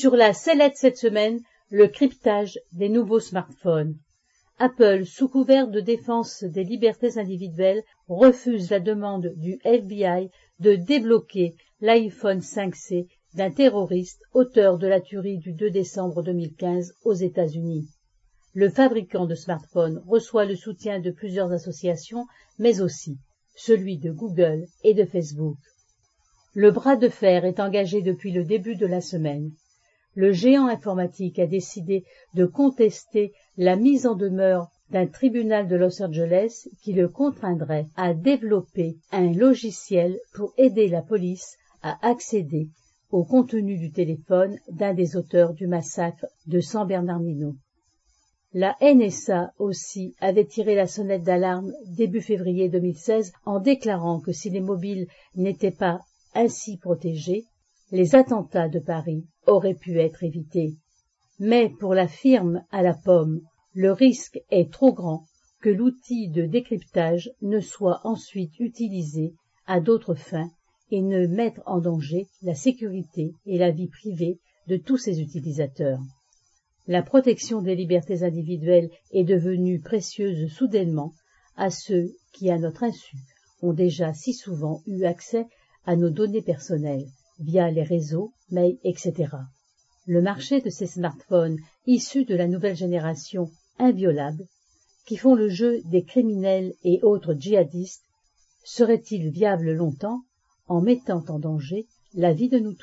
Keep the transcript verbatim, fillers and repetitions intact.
Sur la sellette cette semaine, le cryptage des nouveaux smartphones. Apple, sous couvert de défense des libertés individuelles, refuse la demande du F B I de débloquer l'iPhone cinq C d'un terroriste auteur de la tuerie du deux décembre deux mille quinze aux États-Unis. Le fabricant de smartphones reçoit le soutien de plusieurs associations, mais aussi celui de Google et de Facebook. Le bras de fer est engagé depuis le début de la semaine. Le géant informatique a décidé de contester la mise en demeure d'un tribunal de Los Angeles qui le contraindrait à développer un logiciel pour aider la police à accéder au contenu du téléphone d'un des auteurs du massacre de San Bernardino. La N S A aussi avait tiré la sonnette d'alarme début février deux mille seize en déclarant que si les mobiles n'étaient pas ainsi protégés, les attentats de Paris auraient pu être évités. Mais pour la firme à la pomme, le risque est trop grand que l'outil de décryptage ne soit ensuite utilisé à d'autres fins et ne mette en danger la sécurité et la vie privée de tous ses utilisateurs. La protection des libertés individuelles est devenue précieuse soudainement à ceux qui, à notre insu, ont déjà si souvent eu accès à nos données personnelles via les réseaux, mails, et cetera. Le marché de ces smartphones issus de la nouvelle génération inviolables, qui font le jeu des criminels et autres djihadistes, serait-il viable longtemps en mettant en danger la vie de nous tous ?